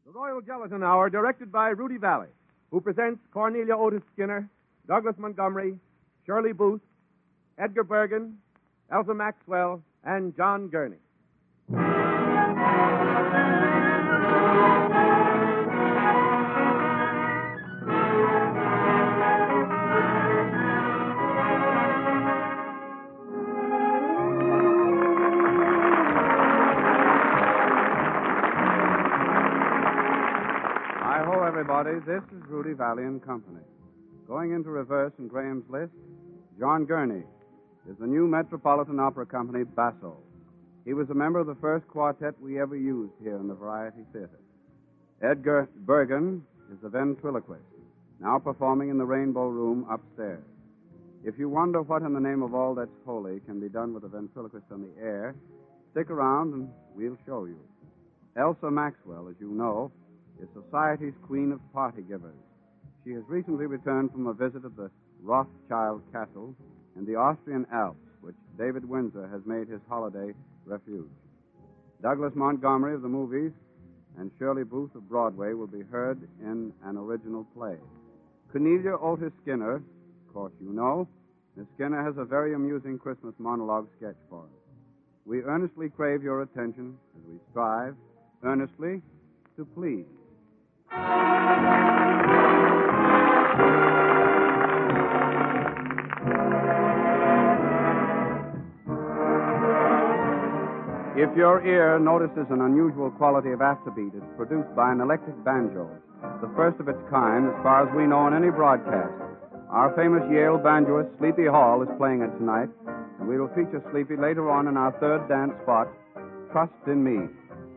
The Royal Gelatin Hour, directed by Rudy Valley, who presents Cornelia Otis Skinner, Douglas Montgomery, Shirley Booth, Edgar Bergen, Elsa Maxwell, and John Gurney. Everybody, this is Rudy Valley and Company. Going into reverse in Graham's list, John Gurney is the new Metropolitan Opera Company basso. He was a member of the first quartet we ever used here in the Variety Theater. Edgar Bergen is the ventriloquist, now performing in the Rainbow Room upstairs. If you wonder what in the name of all that's holy can be done with a ventriloquist on the air, stick around and we'll show you. Elsa Maxwell, as you know, is society's queen of party givers. She has recently returned from a visit at the Rothschild Castle in the Austrian Alps, which David Windsor has made his holiday refuge. Douglas Montgomery of the movies and Shirley Booth of Broadway will be heard in an original play. Cornelia Otis Skinner, of course you know, Miss Skinner has a very amusing Christmas monologue sketch for us. We earnestly crave your attention as we strive, earnestly, to please. If your ear notices an unusual quality of afterbeat, it's produced by an electric banjo, the first of its kind as far as we know in any broadcast. Our famous Yale banjoist, Sleepy Hall, is playing it tonight, and we will feature Sleepy later on in our third dance spot, Trust in Me.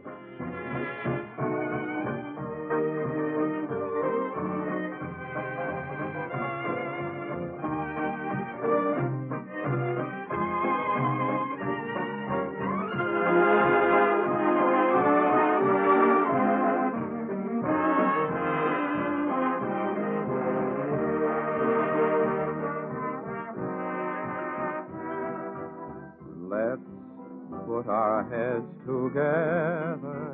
Put our heads together.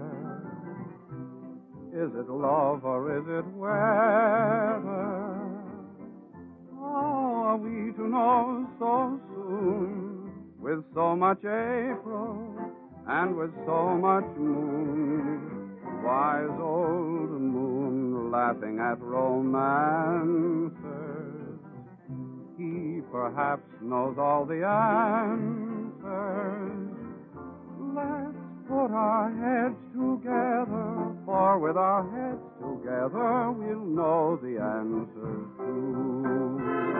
Is it love or is it weather? How are we to know so soon? With so much April and with so much moon, wise old moon laughing at romancers. He perhaps knows all the answers. Let's put our heads together, for with our heads together we'll know the answers too.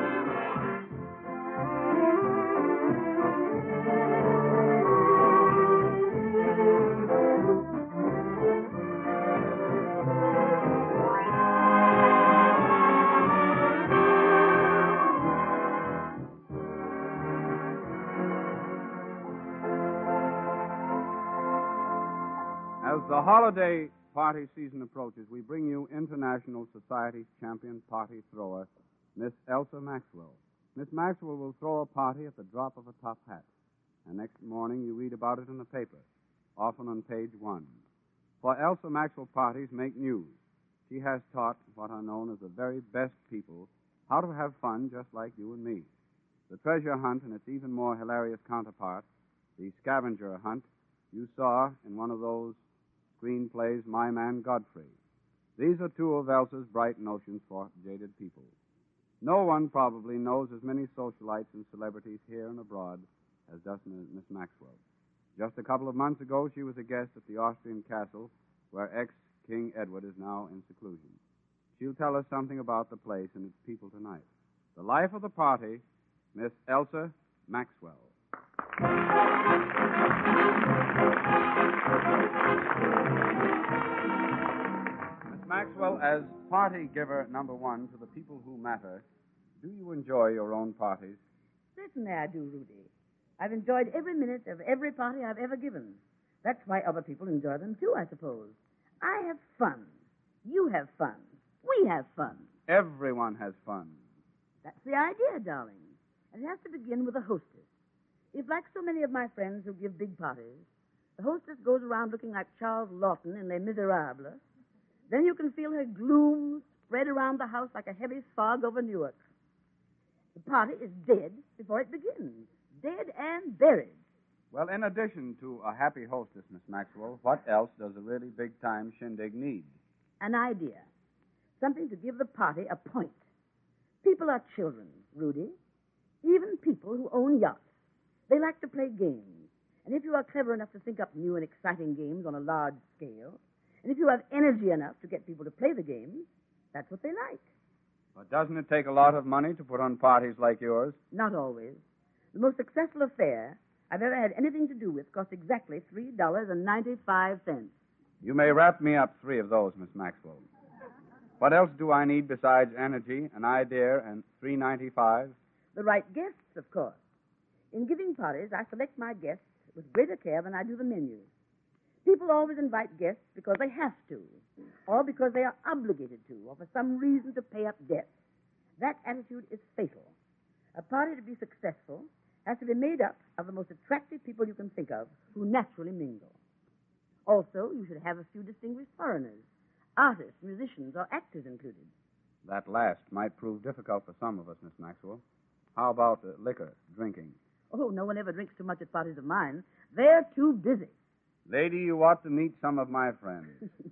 As the holiday party season approaches, we bring you International Society's champion party thrower, Miss Elsa Maxwell. Miss Maxwell will throw a party at the drop of a top hat, and next morning you read about it in the paper, often on page 1. For Elsa Maxwell parties make news. She has taught what are known as the very best people how to have fun just like you and me. The treasure hunt and its even more hilarious counterpart, the scavenger hunt, you saw in one of those screenplays, My Man Godfrey. These are two of Elsa's bright notions for jaded people. No one probably knows as many socialites and celebrities here and abroad as does Miss Maxwell. Just a couple of months ago, she was a guest at the Austrian castle where ex-King Edward is now in seclusion. She'll tell us something about the place and its people tonight. The life of the party, Miss Elsa Maxwell. Miss Maxwell, as party giver number 1 to the people who matter, do you enjoy your own parties? Certainly I do, Rudy. I've enjoyed every minute of every party I've ever given. That's why other people enjoy them too, I suppose. I have fun. You have fun. We have fun. Everyone has fun. That's the idea, darling. And it has to begin with a hostess. If, like so many of my friends who give big parties, the hostess goes around looking like Charles Lawton in Les Miserables, Then you can feel her gloom spread around the house like a heavy fog over Newark. The party is dead before it begins. Dead and buried. Well, in addition to a happy hostess, Miss Maxwell, what else does a really big-time shindig need? An idea. Something to give the party a point. People are children, Rudy. Even people who own yachts. They like to play games. And if you are clever enough to think up new and exciting games on a large scale, and if you have energy enough to get people to play the games, that's what they like. But doesn't it take a lot of money to put on parties like yours? Not always. The most successful affair I've ever had anything to do with cost exactly $3.95. You may wrap me up 3 of those, Miss Maxwell. What else do I need besides energy, an idea, and $3.95? The right guests, of course. In giving parties, I select my guests with greater care than I do the menu. People always invite guests because they have to, or because they are obligated to, or for some reason to pay up debts. That attitude is fatal. A party to be successful has to be made up of the most attractive people you can think of who naturally mingle. Also, you should have a few distinguished foreigners, artists, musicians, or actors included. That last might prove difficult for some of us, Miss Maxwell. How about liquor, drinking? Oh, no one ever drinks too much at parties of mine. They're too busy. Lady, you ought to meet some of my friends.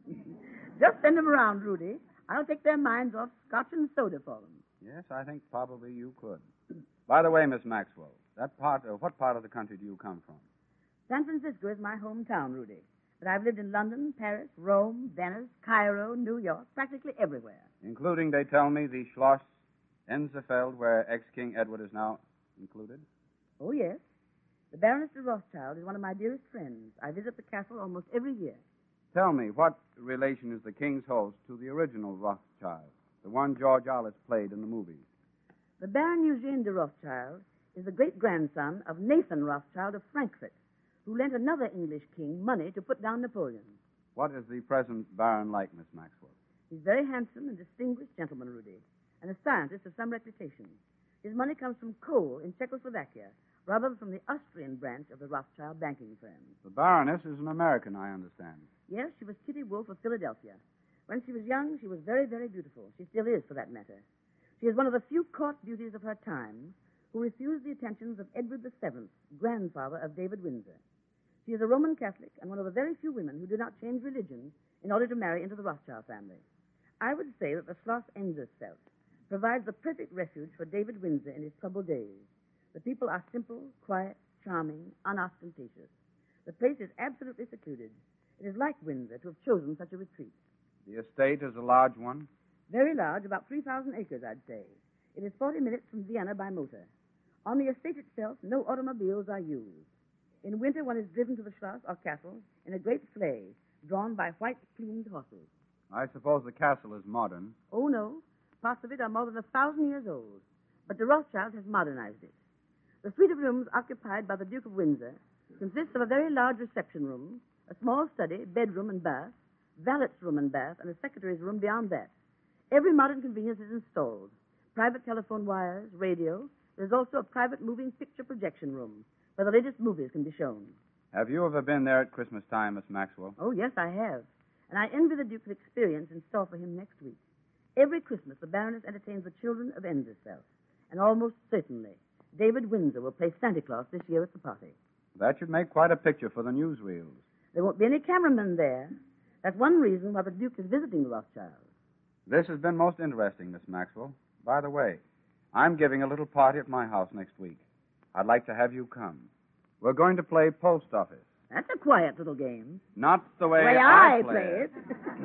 Just send them around, Rudy. I'll take their minds off scotch and soda for them. Yes, I think probably you could. By the way, Miss Maxwell, what part of the country do you come from? San Francisco is my hometown, Rudy. But I've lived in London, Paris, Rome, Venice, Cairo, New York, practically everywhere. Including, they tell me, the Schloss Enzefeld, where ex-King Edward is now included? Oh, yes. The Baroness de Rothschild is one of my dearest friends. I visit the castle almost every year. Tell me, what relation is the king's host to the original Rothschild, the one George Arliss played in the movies? The Baron Eugene de Rothschild is the great-grandson of Nathan Rothschild of Frankfurt, who lent another English king money to put down Napoleon. What is the present Baron like, Miss Maxwell? He's very handsome and distinguished gentleman, Rudy, and a scientist of some reputation. His money comes from coal in Czechoslovakia, rather than from the Austrian branch of the Rothschild banking firm. The Baroness is an American, I understand. Yes, she was Kitty Wolfe of Philadelphia. When she was young, she was very, very beautiful. She still is, for that matter. She is one of the few court beauties of her time who refused the attentions of Edward VII, grandfather of David Windsor. She is a Roman Catholic and one of the very few women who did not change religion in order to marry into the Rothschild family. I would say that the Schloss Enzefeld provides the perfect refuge for David Windsor in his troubled days. The people are simple, quiet, charming, unostentatious. The place is absolutely secluded. It is like Windsor to have chosen such a retreat. The estate is a large one? Very large, about 3,000 acres, I'd say. It is 40 minutes from Vienna by motor. On the estate itself, no automobiles are used. In winter, one is driven to the Schloss or castle in a great sleigh drawn by white-plumed horses. I suppose the castle is modern. Oh, no. Parts of it are more than 1,000 years old. But de Rothschild has modernized it. The suite of rooms occupied by the Duke of Windsor consists of a very large reception room, a small study, bedroom and bath, valet's room and bath, and a secretary's room beyond that. Every modern convenience is installed. Private telephone wires, radio. There's also a private moving picture projection room where the latest movies can be shown. Have you ever been there at Christmas time, Miss Maxwell? Oh, yes, I have. And I envy the Duke's experience in store for him next week. Every Christmas, the Baroness entertains the children of Enzefeld. And almost certainly, David Windsor will play Santa Claus this year at the party. That should make quite a picture for the newsreels. There won't be any cameramen there. That's one reason why the Duke is visiting the Rothschilds. This has been most interesting, Miss Maxwell. By the way, I'm giving a little party at my house next week. I'd like to have you come. We're going to play post office. That's a quiet little game. Not the way I play play it.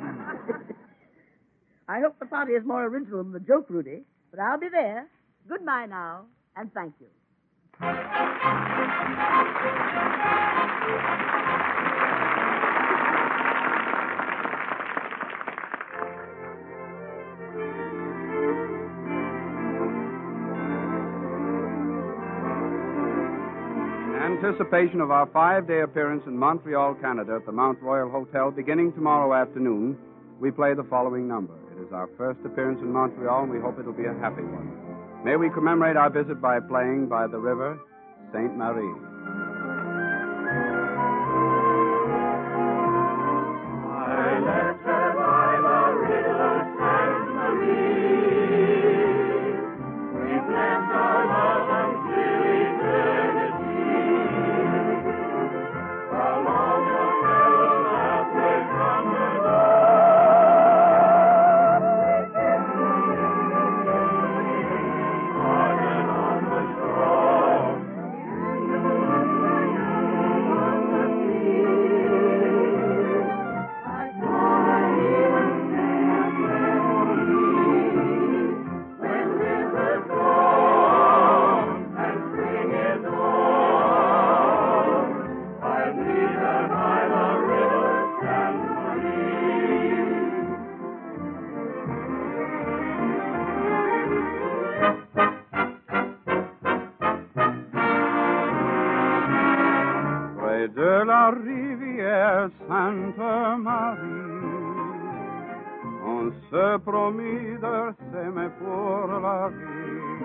I hope the party is more original than the joke, Rudy. But I'll be there. Goodbye now, and thank you. In anticipation of our 5-day appearance in Montreal, Canada at the Mount Royal Hotel beginning tomorrow afternoon, we play the following number. It is our first appearance in Montreal, and we hope it'll be a happy one. May we commemorate our visit by playing By the River, Sainte Marie. I left her by the On se promit de s'aimer pour la vie.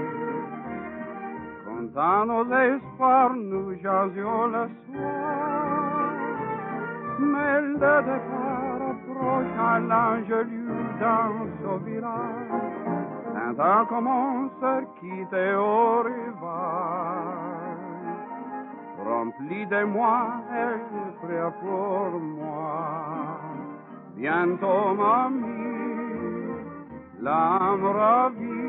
Dans nos espoirs, nous jasions le soir. Mais le départ approche à l'Angelu dans ce village. Saint-Anne commence à quitter au rivage. Rempli d'émoi, elle pria pour moi. Bientôt, mamie, l'âme ravie.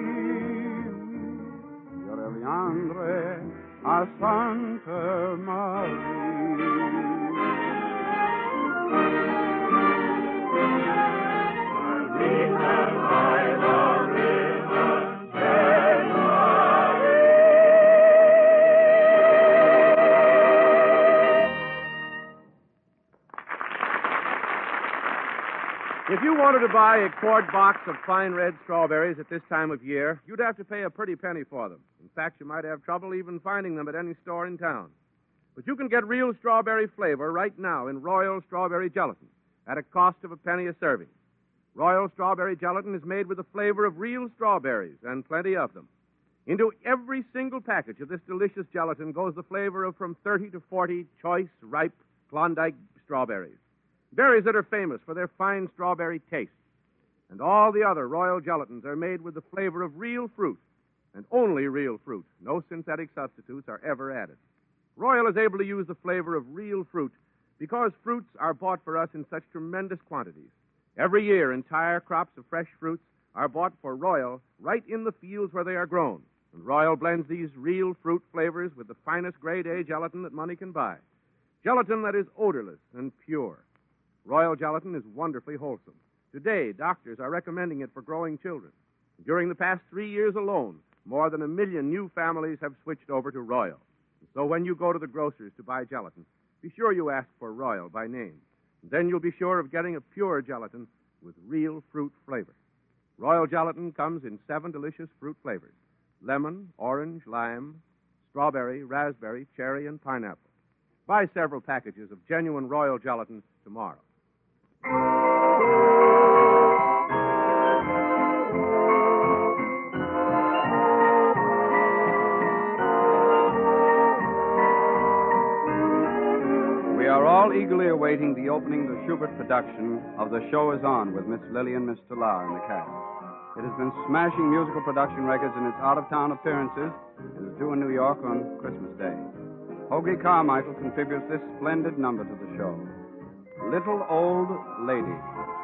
Andre a Santa Maria. If you wanted to buy a quart box of fine red strawberries at this time of year, you'd have to pay a pretty penny for them. In fact, you might have trouble even finding them at any store in town. But you can get real strawberry flavor right now in Royal Strawberry Gelatin at a cost of a penny a serving. Royal Strawberry Gelatin is made with the flavor of real strawberries, and plenty of them. Into every single package of this delicious gelatin goes the flavor of from 30 to 40 choice, ripe Klondike strawberries. Berries that are famous for their fine strawberry taste. And all the other Royal gelatins are made with the flavor of real fruit, and only real fruit. No synthetic substitutes are ever added. Royal is able to use the flavor of real fruit because fruits are bought for us in such tremendous quantities. Every year, entire crops of fresh fruits are bought for Royal right in the fields where they are grown. And Royal blends these real fruit flavors with the finest grade A gelatin that money can buy. Gelatin that is odorless and pure. Royal gelatin is wonderfully wholesome. Today, doctors are recommending it for growing children. During the past 3 years alone, more than 1 million new families have switched over to Royal. So when you go to the grocer's to buy gelatin, be sure you ask for Royal by name. Then you'll be sure of getting a pure gelatin with real fruit flavor. Royal gelatin comes in 7 delicious fruit flavors: lemon, orange, lime, strawberry, raspberry, cherry, and pineapple. Buy several packages of genuine Royal gelatin tomorrow. We are all eagerly awaiting the opening of the Schubert production of The Show Is On with Miss Lily and Mr. La in the cast. It has been smashing musical production records in its out-of-town appearances and is due in New York on Christmas Day. Hoagie Carmichael contributes this splendid number to the show, Little Old Lady.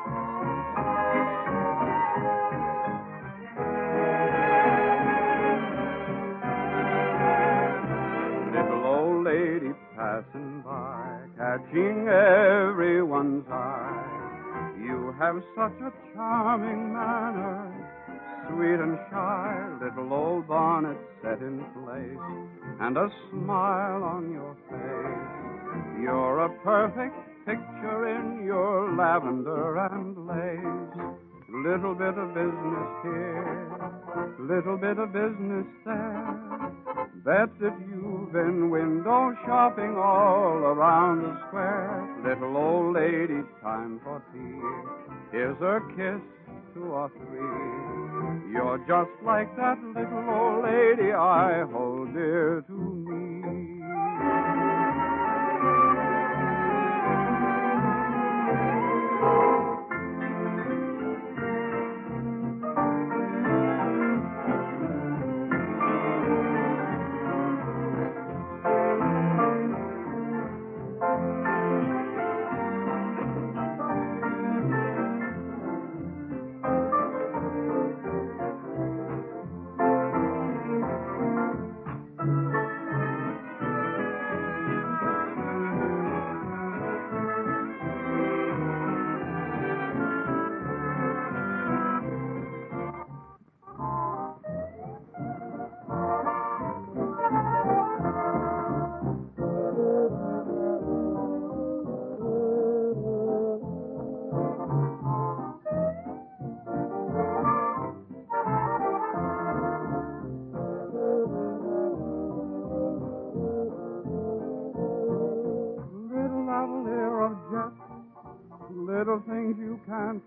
Little old lady passing by, catching everyone's eye. You have such a charming manner, sweet and shy, little old bonnet set in place, and a smile on your face. You're a perfect picture in your lavender and lace. Little bit of business here, little bit of business there. Bet that you've been window shopping all around the square. Little old lady, time for tea. Here's a kiss, 2 or 3. You're just like that little old lady I hold dear to me.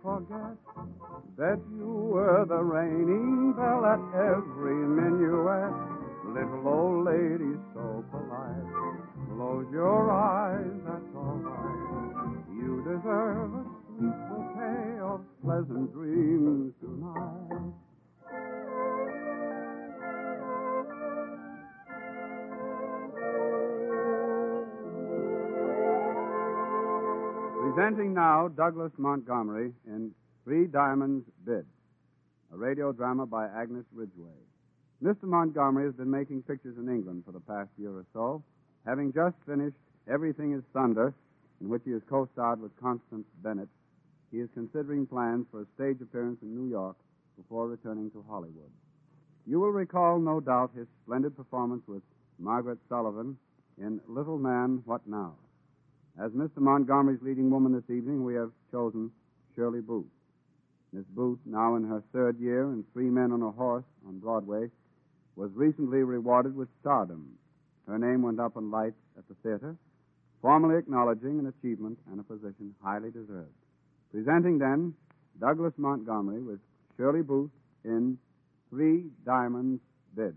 forget that you were the ringing bell at every minuet. Little old lady so polite. Close your eyes, that's all right. You deserve a sweet bouquet of pleasant dreams tonight. Presenting now Douglas Montgomery in Three Diamonds Bid, a radio drama by Agnes Ridgway. Mr. Montgomery has been making pictures in England for the past year or so, having just finished Everything is Thunder, in which he has co-starred with Constance Bennett. He is considering plans for a stage appearance in New York before returning to Hollywood. You will recall, no doubt, his splendid performance with Margaret Sullivan in Little Man, What Now? As Mr. Montgomery's leading woman this evening, we have chosen Shirley Booth. Miss Booth, now in her third year in Three Men on a Horse on Broadway, was recently rewarded with stardom. Her name went up in lights at the theater, formally acknowledging an achievement and a position highly deserved. Presenting then Douglas Montgomery with Shirley Booth in Three Diamonds Bid.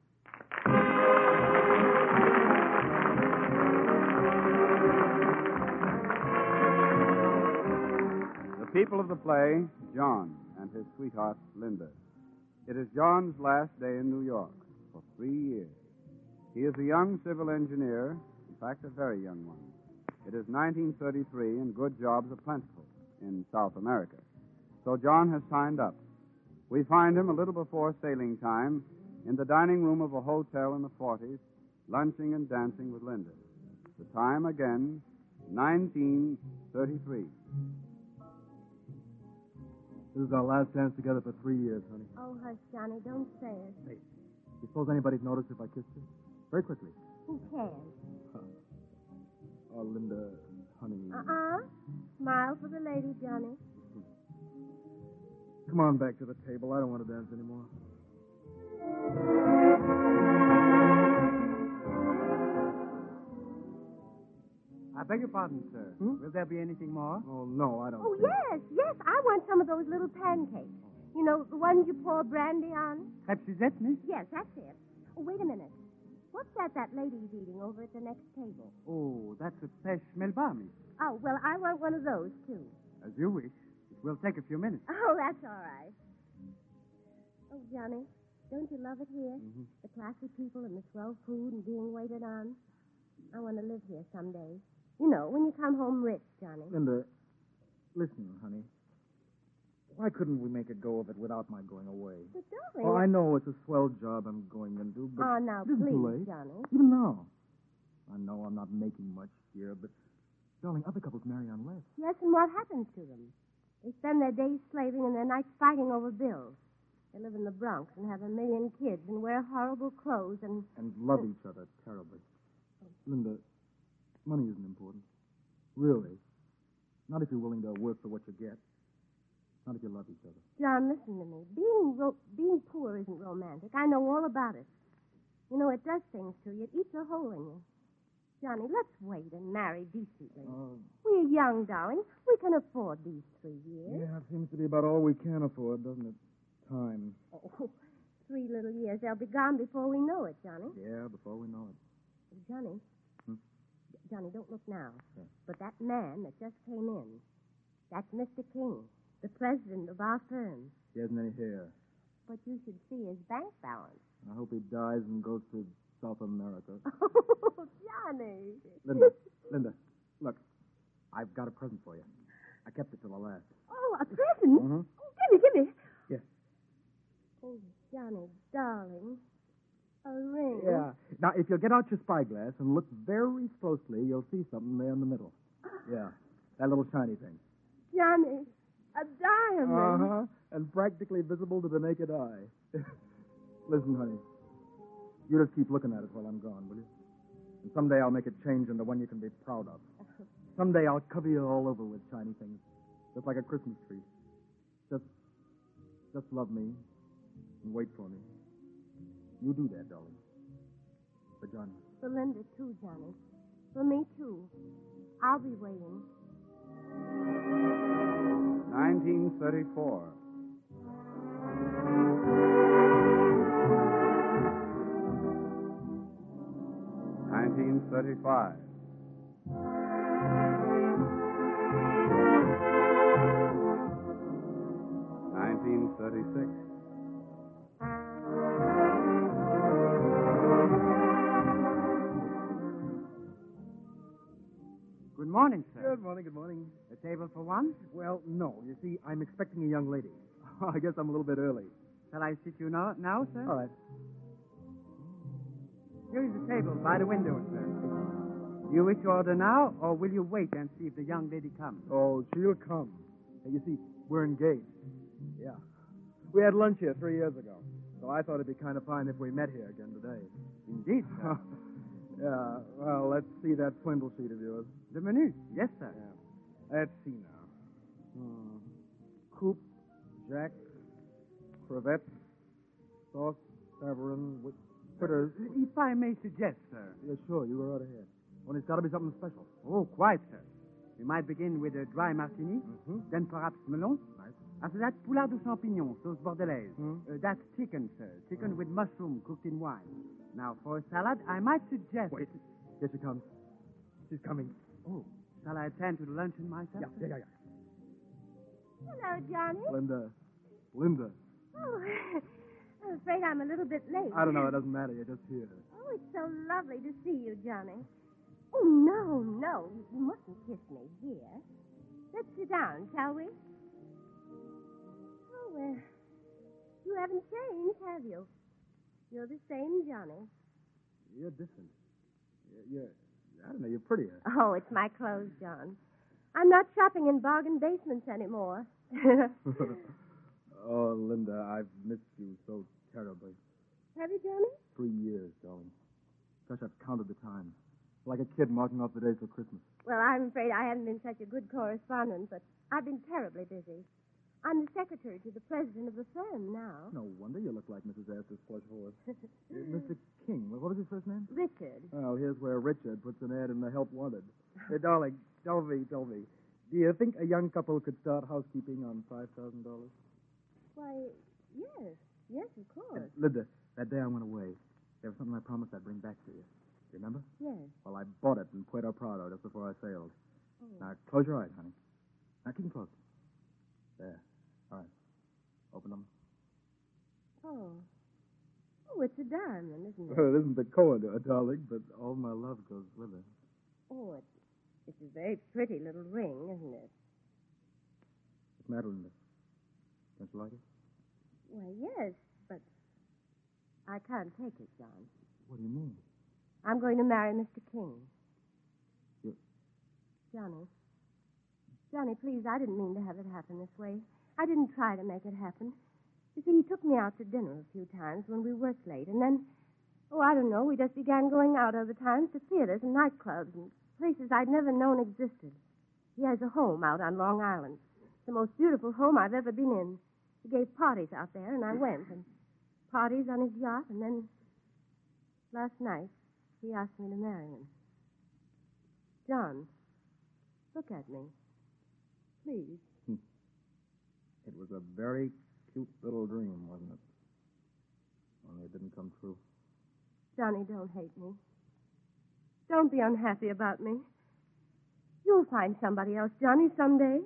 The people of the play, John and his sweetheart, Linda. It is John's last day in New York for 3 years. He is a young civil engineer, in fact, a very young one. It is 1933, and good jobs are plentiful in South America. So John has signed up. We find him a little before sailing time in the dining room of a hotel in the 40s, lunching and dancing with Linda. The time, again, 1933. This is our last dance together for 3 years, honey. Oh, hush, Johnny, don't say it. Hey, you suppose anybody'd notice if I kissed her? Very quickly. Who cares? Oh, Linda, honey. Smile for the lady, Johnny. Come on back to the table. I don't want to dance anymore. I beg your pardon, sir. Will there be anything more? Oh, no, I don't Oh, think. yes. I want some of those little pancakes. You know, the ones you pour brandy on? Perhaps that, miss? Yes, that's it. Oh, wait a minute. What's that lady's eating over at the next table? Oh, that's a fresh melba, miss. Oh, well, I want one of those, too. As you wish. It will take a few minutes. Oh, that's all right. Oh, Johnny, don't you love it here? Mm-hmm. The classy people and the swell food and being waited on. I want to live here someday. You know, when you come home rich, Johnny. Linda, listen, honey. Why couldn't we make a go of it without my going away? But darling... Oh, I know it's a swell job I'm going into, but... Oh, now, it isn't too please, late. Johnny. Even now. I know I'm not making much here, but... Darling, other couples marry on less. Yes, and what happens to them? They spend their days slaving and their nights fighting over bills. They live in the Bronx and have 1 million kids and wear horrible clothes and... And love each other terribly. Linda, money isn't important. Really. Not if you're willing to work for what you get. Not if you love each other. John, listen to me. Being poor isn't romantic. I know all about it. You know, it does things to you. It eats a hole in you. Johnny, let's wait and marry decently. We're young, darling. We can afford these 3 years. Yeah, it seems to be about all we can afford, doesn't it? Time. Oh, 3 little years. They'll be gone before we know it, Johnny. Yeah, before we know it. Johnny. Johnny, don't look now. Yeah. But that man that just came in, that's Mr. King, the president of our firm. He hasn't any hair. But you should see his bank balance. I hope he dies and goes to South America. Oh, Johnny. Linda, look, I've got a present for you. I kept it till the last. Oh, a present? Mm-hmm. Oh, give me. Yeah. Oh, Johnny, darling. A ring. Yeah. Now, if you'll get out your spyglass and look very closely, you'll see something there in the middle. Yeah, that little shiny thing. Johnny, a diamond. Uh-huh. And practically visible to the naked eye. Listen, honey. You just keep looking at it while I'm gone, will you? And someday I'll make it change into one you can be proud of. Someday I'll cover you all over with shiny things, just like a Christmas tree. Just love me and wait for me. You do that, darling. For Johnny. For Linda, too, Johnny. For me, too. I'll be waiting. 1934. 1935. 1936. 'Good morning, sir. Good morning, good morning. A table for one? Well, no. You see, I'm expecting a young lady. I guess I'm a little bit early. Shall I sit you now, sir? All right. Here is the table by the window, sir. Do you wish to order now, or will you wait and see if the young lady comes? Oh, she'll come. Hey, you see, we're engaged. Yeah. We had lunch here 3 years ago, so I thought it'd be kind of fine if we met here again today. Indeed, sir. Yeah, well, let's see that swindle sheet of yours. The menu? Yes, sir. Yeah. Let's see now. Coupe, Jack, crevettes, sauce, savarin, fritters. If I may suggest, sir. Yeah, sure, you go right ahead. Only it's got to be something special. Oh, quite, sir. We might begin with a dry martini, then perhaps melon. Nice. After that, poulard de champignons, sauce bordelaise. Hmm? That's chicken, sir. Chicken with mushroom cooked in wine. Now, for a salad, I might suggest... Wait. Here she comes. She's coming. Oh, shall I attend to the luncheon myself? Yeah. Hello, Johnny. Linda. Oh, I'm afraid I'm a little bit late. I don't know. It doesn't matter. You're just here. Oh, it's so lovely to see you, Johnny. Oh, no. You mustn't kiss me here. Let's sit down, shall we? Oh, well, you haven't changed, have you? You're the same Johnny. You're different. I don't know. You're prettier. Oh, it's my clothes, John. I'm not shopping in bargain basements anymore. Oh, Linda, I've missed you so terribly. Have you, Johnny? 3 years, darling. Gosh, I've counted the time. Like a kid marking off the days for Christmas. Well, I'm afraid I haven't been such a good correspondent, but I've been terribly busy. I'm the secretary to the president of the firm now. No wonder you look like Mrs. Astor's plush horse. Mr. King. What was his first name? Richard. Well, here's where Richard puts an ad in the Help Wanted. Hey, darling, tell me. Do you think a young couple could start housekeeping on $5,000? Why, yes, of course. Linda, that day I went away, there was something I promised I'd bring back to you. You remember? Yes. Well, I bought it in Puerto Prado just before I sailed. Oh. Now, close your eyes, honey. Now, keep them closed. There. All right. Open them. Oh, it's a diamond, isn't it? Well, it isn't the Kohinoor, darling, but all my love goes with it. Oh, it's a very pretty little ring, isn't it? What's the matter, Linda? Don't you like it? Why, yes, but I can't take it, John. What do you mean? I'm going to marry Mr. King. You... Johnny, please, I didn't mean to have it happen this way. I didn't try to make it happen. You see, he took me out to dinner a few times when we worked late, and then, I don't know, we just began going out other times to theaters and nightclubs and places I'd never known existed. He has a home out on Long Island. It's the most beautiful home I've ever been in. He gave parties out there, and I went, and parties on his yacht, and then last night he asked me to marry him. John, look at me. Please. It was a very cute little dream, wasn't it? Only it didn't come true. Johnny, don't hate me. Don't be unhappy about me. You'll find somebody else, Johnny, someday.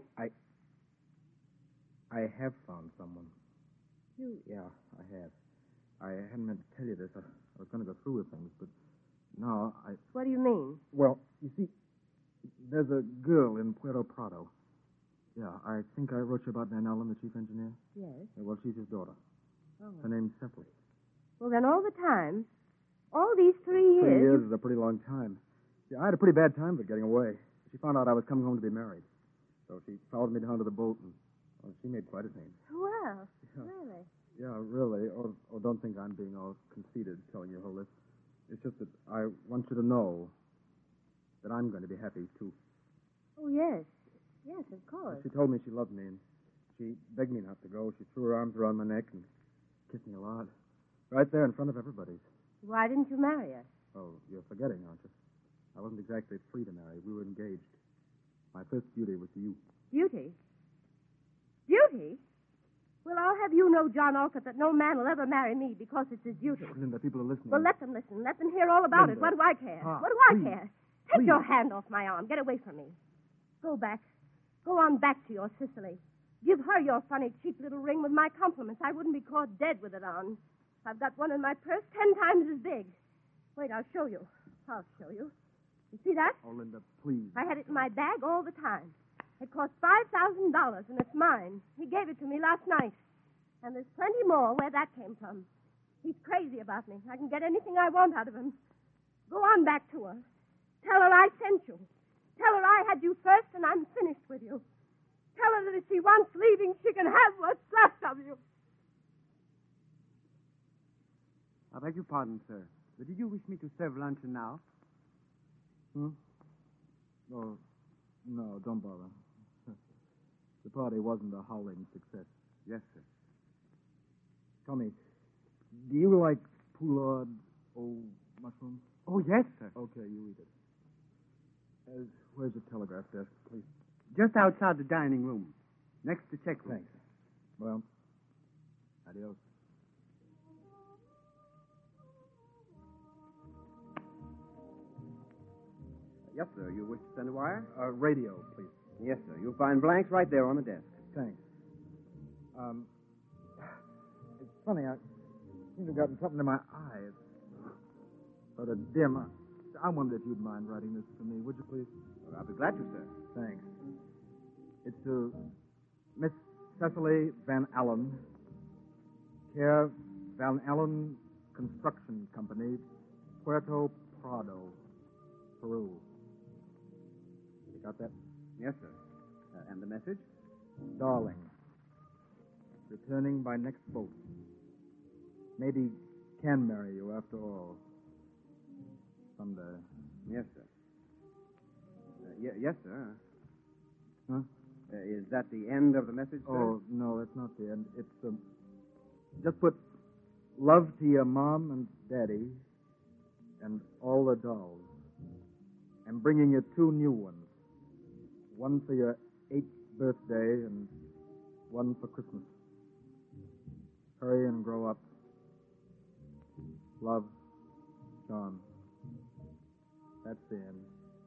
I have found someone. You... Yeah, I have. I hadn't meant to tell you this. I was going to go through with things, but now What do you mean? Well, you see, there's a girl in Puerto Prado. Yeah, I think I wrote you about Van Allen, the chief engineer. Yes. Well, she's his daughter. Oh. Her name's Cecily. Well, then all the time, all these 3 years... 3 years is a pretty long time. Yeah, I had a pretty bad time of it getting away. She found out I was coming home to be married. So she followed me down to the boat, and she made quite a name. Well, Yeah. really. Yeah, really. Or don't think I'm being all conceited telling you all this. It's just that I want you to know that I'm going to be happy, too. Oh, yes. Yes, of course. She told me she loved me, and she begged me not to go. She threw her arms around my neck and kissed me a lot. Right there in front of everybody. Why didn't you marry her? Oh, you're forgetting, aren't you? I wasn't exactly free to marry. We were engaged. My first duty was to you. Beauty. Duty? Well, I'll have you know, John Alcott, that no man will ever marry me because it's his duty. Linda, people are listening. Well, let them listen. Let them hear all about Linda. it. What do I care? Ah, What do I please. care? Take Please. your hand off my arm. Get away from me. Go back. Go on back to your Sicily. Give her your funny, cheap little ring with my compliments. I wouldn't be caught dead with it on. I've got one in my purse 10 times as big. Wait, I'll show you. I'll show you. You see that? Oh, Linda, please. I had it in my bag all the time. It cost $5,000, and it's mine. He gave it to me last night. And there's plenty more where that came from. He's crazy about me. I can get anything I want out of him. Go on back to her. Tell her I sent you. Tell her I had you first, and I'm finished with you. Tell her that if she wants leaving, she can have what's left of you. I beg your pardon, sir. But did you wish me to serve luncheon now? Oh, no, don't bother. The party wasn't a howling success. Yes, sir. Tell me, do you like poulard au mushrooms? Oh, yes, sir. Okay, you eat it. Where's the telegraph desk, please? Just outside the dining room, next to check room. Thanks. Well, adios. Yes, sir. You wish to send a wire? Radio, please. Yes, sir. You'll find blanks right there on the desk. Thanks. It's funny, I seem to have gotten something in my eye. It's sort of dim. I wonder if you'd mind writing this for me, would you please? Well, I'll be glad to, sir. Thanks. It's to Miss Cecily Van Allen, care Van Allen Construction Company, Puerto Prado, Peru. You got that? Yes, sir. And the message? Darling, returning by next boat. Maybe can marry you after all. Someday. Yes, sir. Yes, sir. Huh? Is that the end of the message, sir? Oh, no, that's not the end. It's, just put love to your mom and daddy and all the dolls. And bringing you 2 new ones. One for your 8th birthday and one for Christmas. Hurry and grow up. Love, John. That's the end.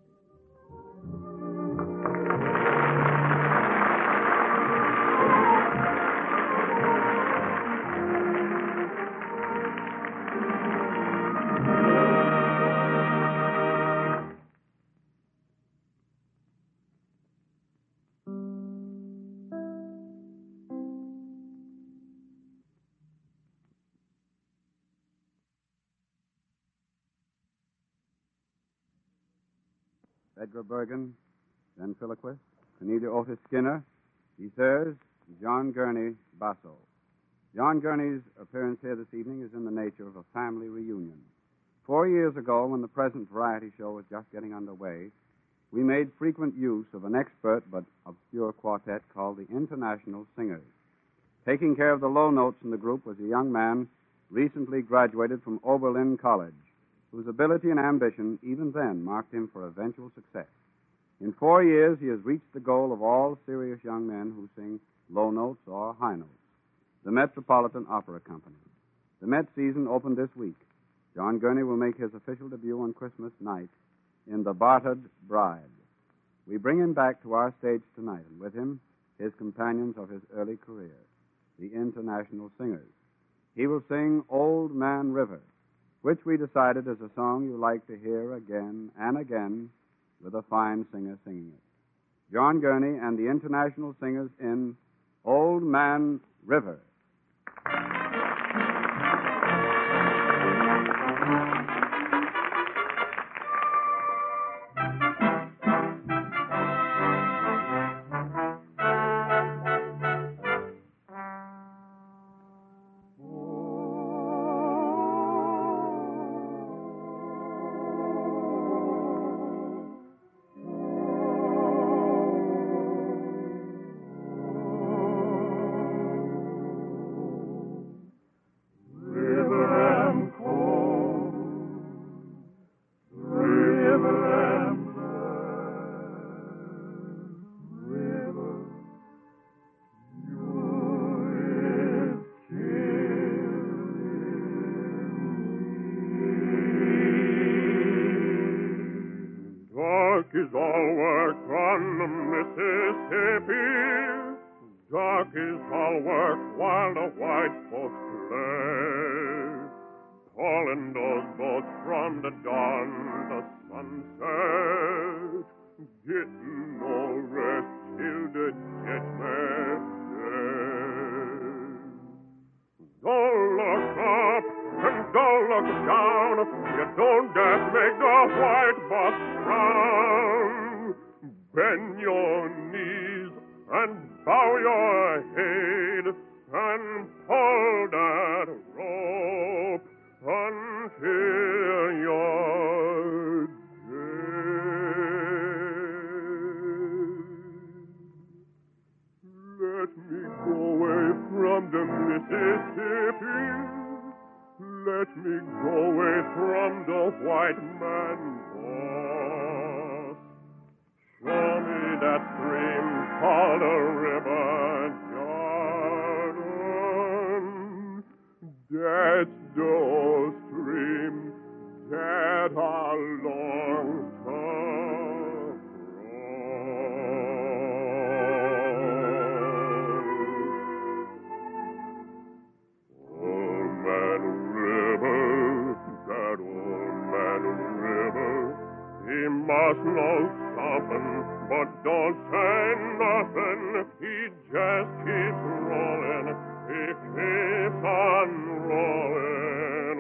Edgar Bergen, ventriloquist, Cornelia Otis Skinner, Sirs, John Gurney, basso. John Gurney's appearance here this evening is in the nature of a family reunion. 4 years ago, when the present variety show was just getting underway, we made frequent use of an expert but obscure quartet called the International Singers. Taking care of the low notes in the group was a young man recently graduated from Oberlin College, whose ability and ambition even then marked him for eventual success. In 4 years, he has reached the goal of all serious young men who sing low notes or high notes, the Metropolitan Opera Company. The Met season opened this week. John Gurney will make his official debut on Christmas night in The Bartered Bride. We bring him back to our stage tonight, and with him, his companions of his early career, the International Singers. He will sing Old Man River, which we decided is a song you like to hear again and again with a fine singer singing it. John Gurney and the International Singers in Old Man River. is all work on the Mississippi. Dark is all work while the white folks play. Pulling those boats from the dawn to sunset. Getting no rest till the judgment day. Don't look up and don't look down. You don't dare make the white boss frown. Bend your knees and bow your head and pull that rope until you're dead. Let me go away from the Mississippi. Let me go away from the white man boss. Show me that stream called the River Jordan. That's the stream that I long to cross. Old Man River, that old man River, he must know something, but don't say nothing. He just keeps rolling. He keeps on rolling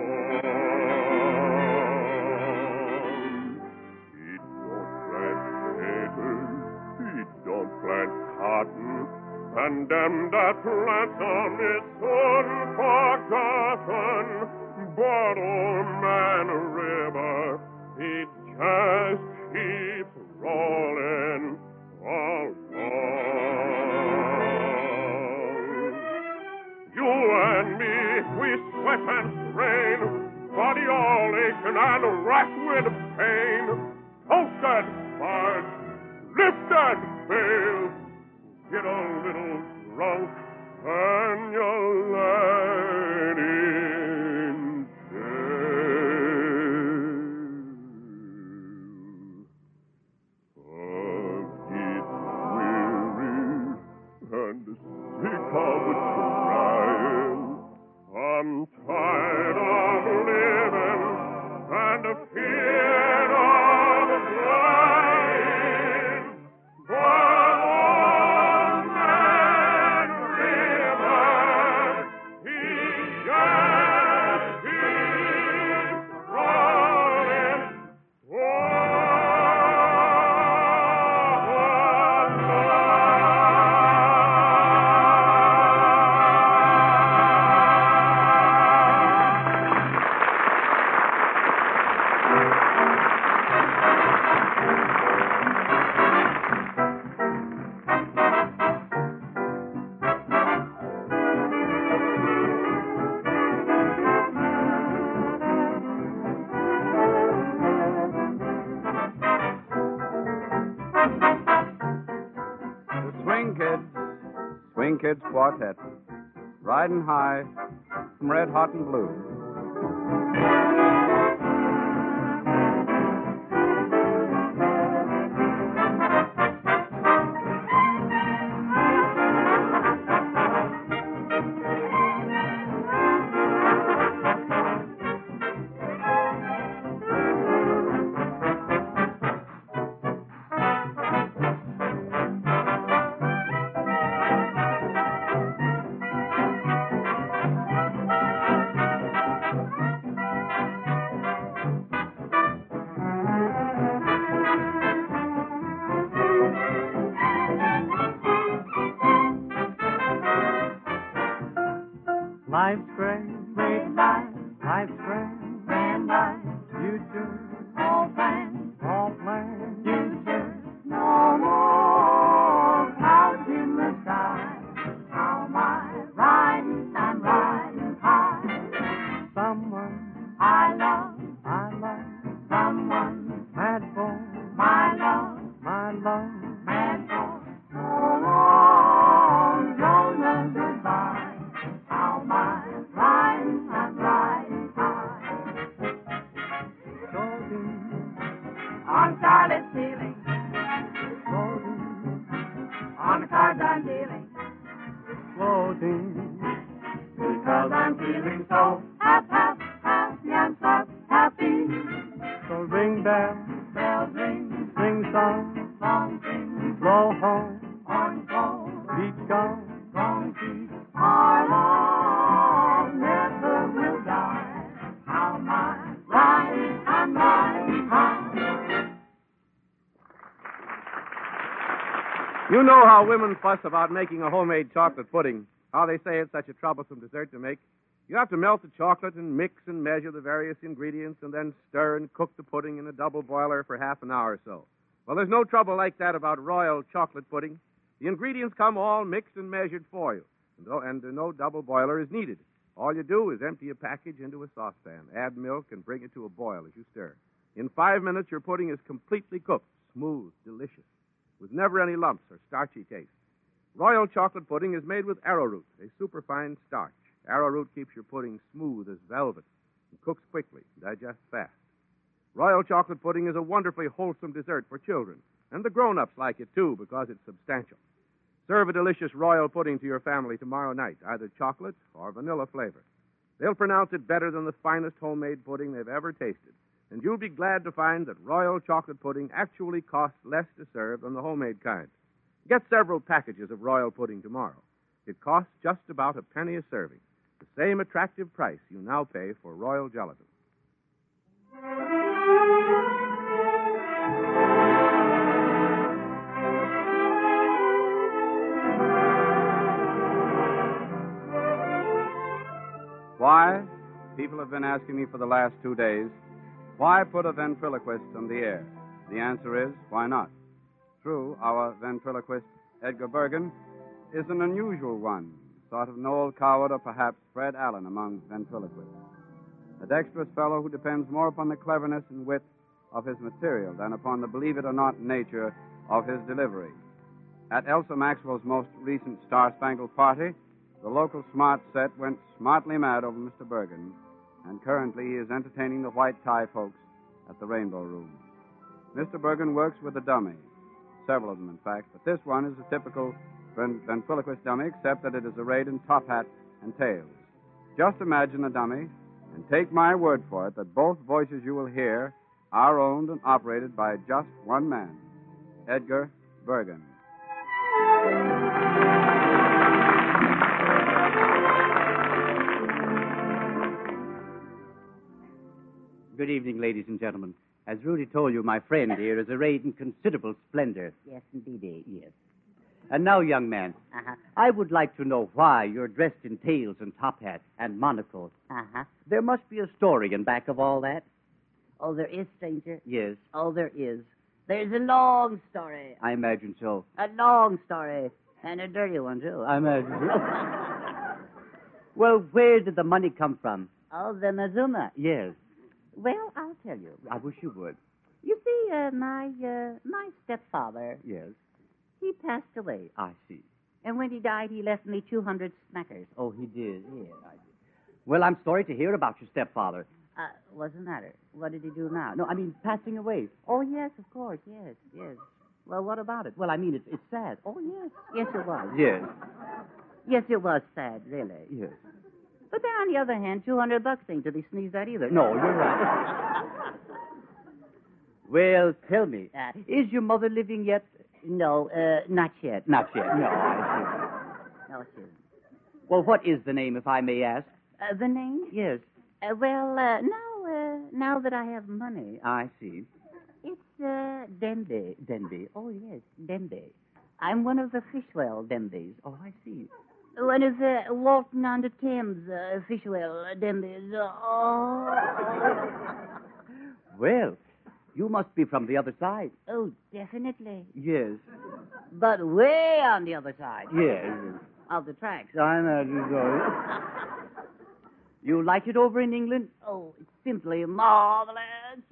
on. He don't plant potatoes. He don't plant cotton. And them that plants 'em is soon forgotten. But old man River, he just keeps rolling along. You and me, we sweat and strain, body all aching and racked with pain. Poke that barge, lift that bale, get a little drunk, and you're lying in jail. He's weary and sick of trying. I'm tired of living and afraid of dying. But old man River, he just keeps rolling The Swing Kids Quartet, riding high from Red Hot and Blue. Life's great, great life. Life's great, grand life. Future, all planned, future, no more clouds in the sky. How am I riding? I'm riding high. Someone I love, someone mad for my love, mad for. So long, Jonah, goodbye. How am I riding? I'm riding high. So dancing. Because I'm feeling so happy and so happy. So ring bells, bells ring, sing song, song sing, blow home, on home, beat gone, gone beat. Our love never will die. How my riding and riding high. You know how women fuss about making a homemade chocolate pudding, how they say it's such a troublesome dessert to make. You have to melt the chocolate and mix and measure the various ingredients and then stir and cook the pudding in a double boiler for half an hour or so. Well, there's no trouble like that about Royal chocolate pudding. The ingredients come all mixed and measured for you, and no double boiler is needed. All you do is empty a package into a saucepan, add milk, and bring it to a boil as you stir. In 5 minutes, your pudding is completely cooked, smooth, delicious, with never any lumps or starchy taste. Royal chocolate pudding is made with arrowroot, a superfine starch. Arrowroot keeps your pudding smooth as velvet and cooks quickly, digests fast. Royal chocolate pudding is a wonderfully wholesome dessert for children, and the grown-ups like it, too, because it's substantial. Serve a delicious royal pudding to your family tomorrow night, either chocolate or vanilla flavor. They'll pronounce it better than the finest homemade pudding they've ever tasted, and you'll be glad to find that royal chocolate pudding actually costs less to serve than the homemade kind. Get several packages of royal pudding tomorrow. It costs just about a penny a serving, the same attractive price you now pay for royal gelatin. Why? People have been asking me for the last 2 days. Why put a ventriloquist on the air? The answer is, why not? True, our ventriloquist, Edgar Bergen, is an unusual one, sort of Noel Coward or perhaps Fred Allen among ventriloquists. A dexterous fellow who depends more upon the cleverness and wit of his material than upon the believe-it-or-not nature of his delivery. At Elsa Maxwell's most recent Star-Spangled Party, the local smart set went smartly mad over Mr. Bergen, and currently he is entertaining the white tie folks at the Rainbow Room. Mr. Bergen works with a dummy, several of them, in fact, but this one is a typical ventriloquist dummy, except that it is arrayed in top hat and tails. Just imagine a dummy, and take my word for it that both voices you will hear are owned and operated by just one man, Edgar Bergen. Good evening, ladies and gentlemen. As Rudy told you, my friend here is arrayed in considerable splendor. Yes, indeed, yes. And now, young man, Uh-huh. I would like to know why you're dressed in tails and top hat and monocle. Uh-huh. There must be a story in back of all that. Oh, there is, stranger? Yes, Oh, there is. There's a long story. I imagine so. A long story. And a dirty one, too. I imagine so. Well, where did the money come from? Oh, the Mazuma. Yes, Well, I'll tell you. I wish you would. You see, my stepfather, Yes, he passed away. I see. And when he died, he left me 200 smackers. Oh, he did? Yes, I did. Well, I'm sorry to hear about your stepfather. What's the matter? What did he do now? No, I mean passing away. Oh, yes, of course, yes. Well, what about it? Well, I mean, it's sad. Oh, yes. Yes, it was. Yes, Yes, it was sad, really. yes. But then, on the other hand, $200 ain't to be sneezed at either. No, you're right. Well, tell me, is your mother living yet? No, not yet. Not yet. No, I see. No, she isn't. Well, what is the name, if I may ask? The name? Yes, Now that I have money, I see. it's Denby. Denby. Oh, yes, Denby. I'm one of the Fishwell Denbys. Oh, I see. One of the Walton on the Thames Fishwell Denbys. Oh. Well, you must be from the other side. Oh, definitely. Yes, But way on the other side yes. of the tracks. I imagine so. You like it over in England? Oh, it's simply marvelous.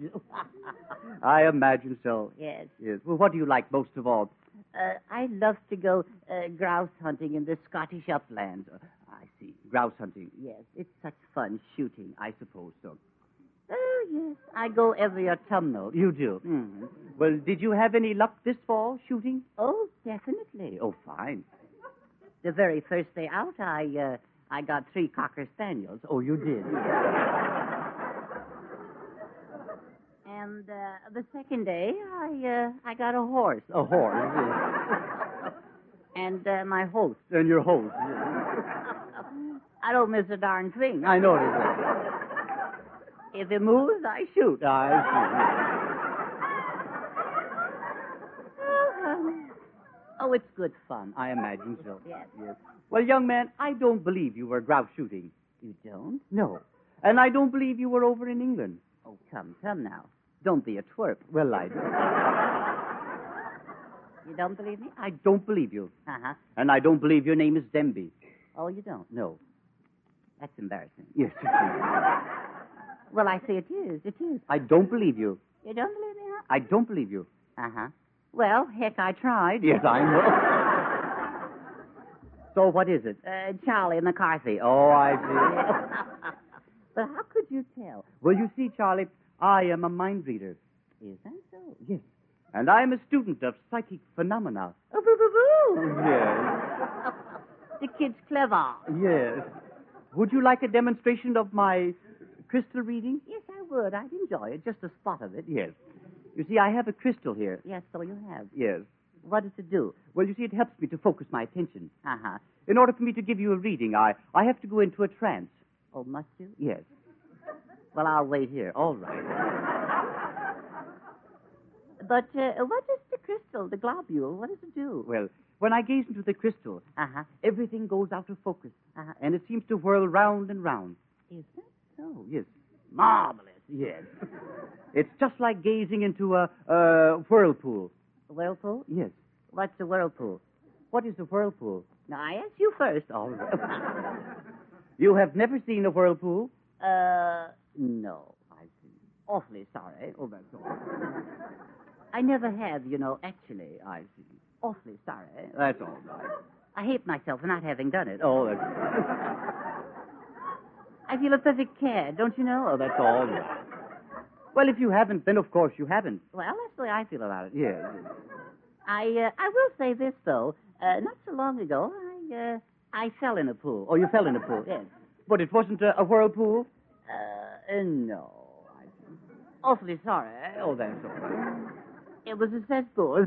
I imagine so. Yes. Yes. Well, what do you like most of all? I love to go grouse hunting in the Scottish uplands. I see. Grouse hunting. Yes, it's such fun shooting. I suppose so. Oh, yes. I go every autumnal. You do? Mm-hmm. Well, did you have any luck this fall shooting? Oh, definitely. Oh, fine. The very first day out, I got 3 Cocker Spaniels. Oh, you did? And the second day, I got a horse. A horse, yes. And my host. And your host, yes. I don't miss a darn thing. I know it. If it moves, I shoot. Oh, it's good fun. I imagine so. Yes. Well, young man, I don't believe you were grouse shooting. You don't? No. And I don't believe you were over in England. Oh, come now. Don't be a twerp. Well, I do. You don't believe me? I don't believe you. Uh-huh. And I don't believe your name is Demby. Oh, you don't? No. That's embarrassing. Yes, it is. Well, I say it is. It is. I don't believe you. You don't believe me, huh? I don't believe you. Uh-huh. Well, heck, I tried. Yes, I know. So what is it? Charlie McCarthy. Oh, I see. But how could you tell? Well, you see, Charlie, I am a mind reader. Is that so? Yes. And I am a student of psychic phenomena. Oh, boo-boo-boo. Yes. The kid's clever. Yes. Would you like a demonstration of my crystal reading? Yes, I would. I'd enjoy it. Just a spot of it. Yes. You see, I have a crystal here. Yes, so you have. Yes. What does it do? Well, you see, it helps me to focus my attention. Uh-huh. In order for me to give you a reading, I have to go into a trance. Oh, must you? Yes. Well, I'll wait here. All right. But what is the crystal, the globule? What does it do? Well, when I gaze into the crystal, everything goes out of focus, and it seems to whirl round and round. Is that so? Yes. Marvelous. Yes. It's just like gazing into a whirlpool. A whirlpool? Yes. What's a whirlpool? What is a whirlpool? Now, I ask you first. All right. You have never seen a whirlpool? No. I see. Awfully sorry. Oh, that's all. I never have, actually. I see. Awfully sorry. That's all right. I hate myself for not having done it. Oh, that's... I feel a perfect cad, don't you know? Oh, that's all right. Well, if you haven't, then of course you haven't. Well, that's the way I feel about it. Yes. I will say this, though. Not so long ago, I fell in a pool. Oh, you fell in a pool? Yes. But it wasn't a whirlpool? No. Awfully sorry. Oh, that's all right. It was a cesspool.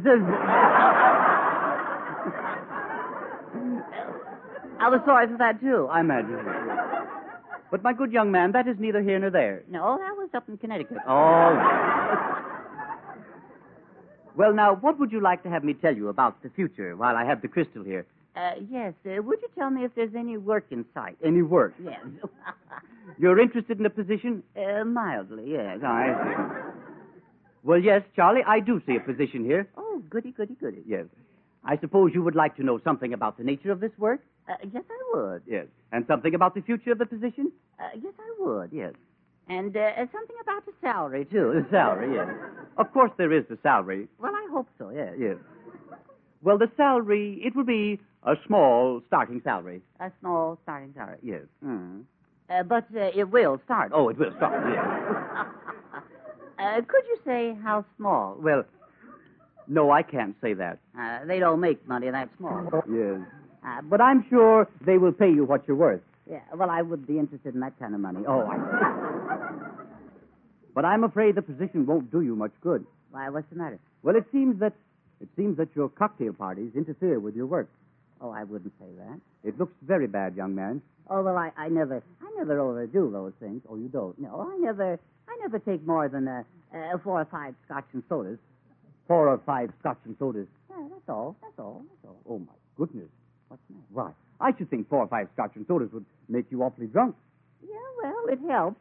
I was sorry for that, too. I imagine. But, my good young man, that is neither here nor there. No, that was up in Connecticut. All right. Well, now, what would you like to have me tell you about the future while I have the crystal here? Yes. Would you tell me if there's any work in sight? Any work? Yes. You're interested in a position? Mildly, yes. I see. Well, yes, Charlie, I do see a position here. Oh, goody. Yes. I suppose you would like to know something about the nature of this work? Yes, I would. Yes. And something about the future of the position? Yes, I would, yes. And something about the salary, too. The salary, yes. Of course there is the salary. Well, I hope so, yes. Yes. Well, the salary, it will be a small starting salary. A small starting salary? Yes. Mm. But it will start. Oh, it will start, yes. Could you say how small? Well, no, I can't say that. They don't make money that small. Yes. But I'm sure they will pay you what you're worth. Yeah, well, I would be interested in that kind of money. Oh, I see. But I'm afraid the position won't do you much good. Why, what's the matter? Well, it seems that your cocktail parties interfere with your work. Oh, I wouldn't say that. It looks very bad, young man. Oh, well, I never overdo those things. Oh, you don't? No, I never take more than 4 or 5 Scotch and sodas. 4 or 5 Scotch and sodas. Yeah, that's all. Oh, my goodness. What's that? Why, I should think 4 or 5 Scotch and sodas would make you awfully drunk. Yeah, well, it helps.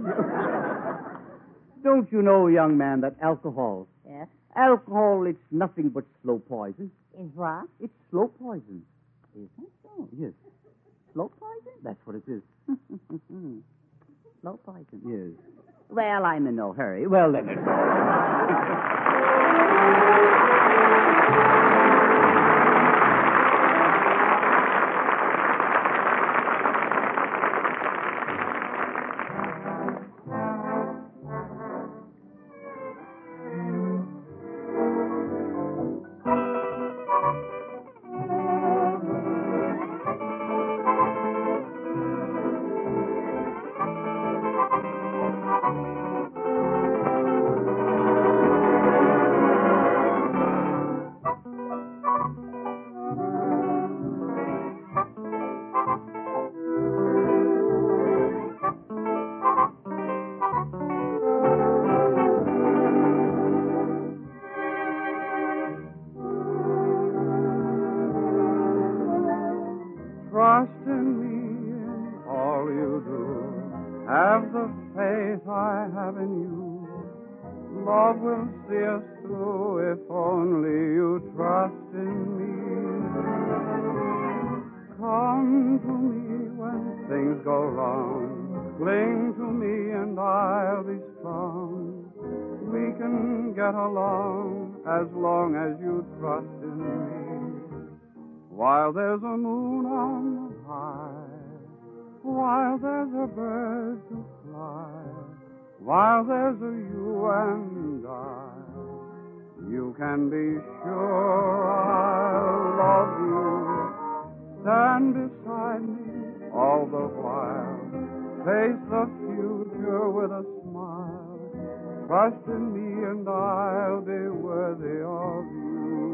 Don't you know, young man, that alcohol... Yeah? Alcohol, it's nothing but slow poison. Is what? It's slow poison. Is that so? Yes. Slow poison? That's what it is. Slow poison? Yes. Well, I'm in no hurry. Well, then it's all you do. Have the faith I have in you. Love will see us through if only you trust in me. Come to me when things go wrong. Cling to me and I'll be strong. We can get along as long as you trust in me. While there's a moon on high, while there's a bird to fly, while there's a you and I, you can be sure I'll love you. Stand beside me all the while. Face the future with a smile. Trust in me and I'll be worthy of you.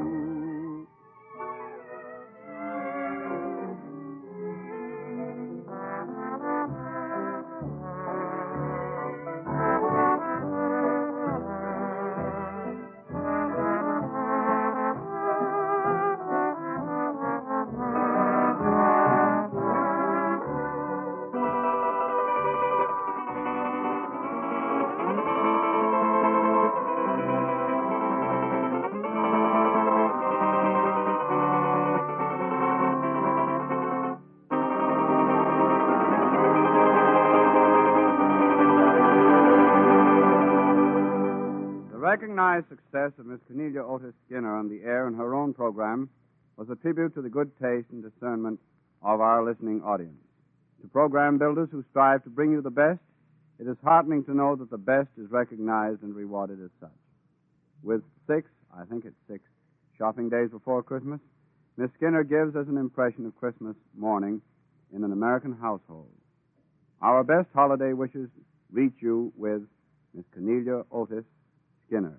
The recognized success of Miss Cornelia Otis Skinner on the air in her own program was a tribute to the good taste and discernment of our listening audience. To program builders who strive to bring you the best, it is heartening to know that the best is recognized and rewarded as such. With six shopping days before Christmas, Miss Skinner gives us an impression of Christmas morning in an American household. Our best holiday wishes reach you with Miss Cornelia Otis Skinner.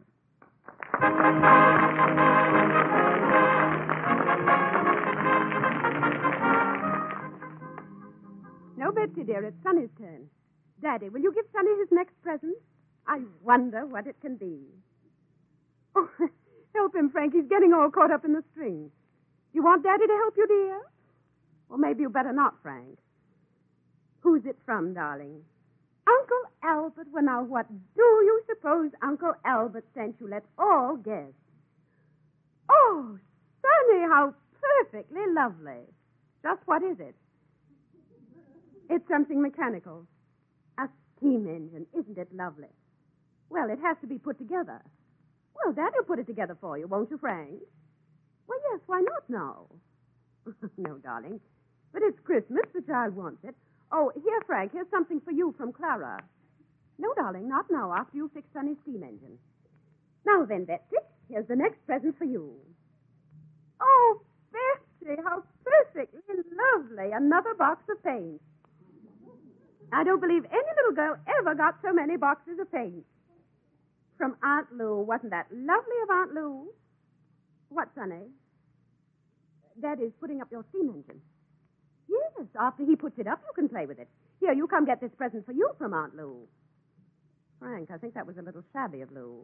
No, Betsy, dear, it's Sonny's turn. Daddy, will you give Sonny his next present? I wonder what it can be. Oh, help him, Frank. He's getting all caught up in the strings. You want Daddy to help you, dear? Well, maybe you better not, Frank. Who's it from, darling? Uncle Albert. Well, now, what do you suppose Uncle Albert sent you? Let's all guess. Oh, Sonny, how perfectly lovely. Just what is it? It's something mechanical. A steam engine. Isn't it lovely? Well, it has to be put together. Well, Daddy'll put it together for you, won't you, Frank? Well, yes, why not now? No, darling. But it's Christmas. The child wants it. Oh, here, Frank, here's something for you from Clara. No, darling, not now, after you fix Sonny's steam engine. Now then, Betsy, here's the next present for you. Oh, Betsy, how perfectly lovely. Another box of paint. I don't believe any little girl ever got so many boxes of paint. From Aunt Lou. Wasn't that lovely of Aunt Lou? What, Sonny? Daddy's putting up your steam engine. Yes, after he puts it up, you can play with it. Here, you come get this present for you from Aunt Lou. Frank, I think that was a little shabby of Lou.